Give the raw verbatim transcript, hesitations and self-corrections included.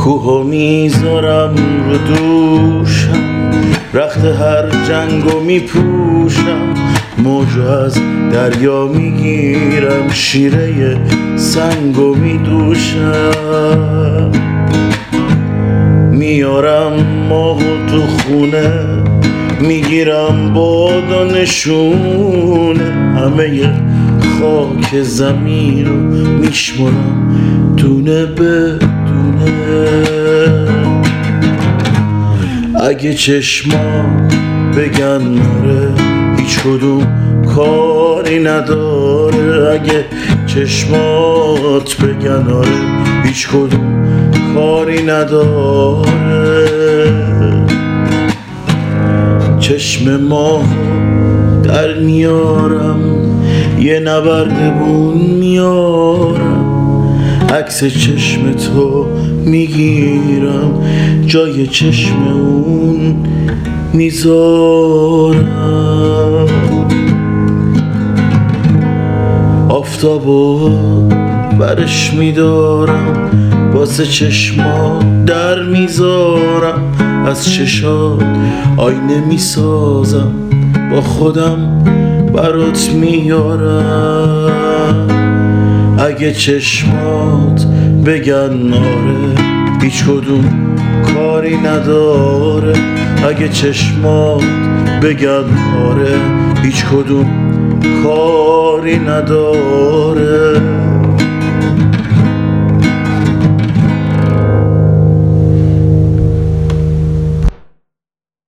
کوهو میذارم رو دوشم، رخت هر جنگو میپوشم، موجو از دریا میگیرم، شیره سنگو میدوشم. میارم ماهو تو خونه، میگیرم باد و نشونه، همه خاک زمین رو میشمرم دونه به دونه. اگه چشما بگن ناره هیچ کدوم کاری نداره، اگه چشمات بگن آره هیچ کدوم کاری نداره. چشم ماهو در میارم، یه نبردبون میارم، عکس چشم تو میگیرم، جای چشم اون میذارم. آفتابو برش میدارم، واسه چشما در میذارم، از چشات آینه میسازم، با خودم برات میارم. اگه چشمات بگن آره هیچ کدوم کاری نداره، اگه چشمات بگن آره هیچ کدوم کاری نداره.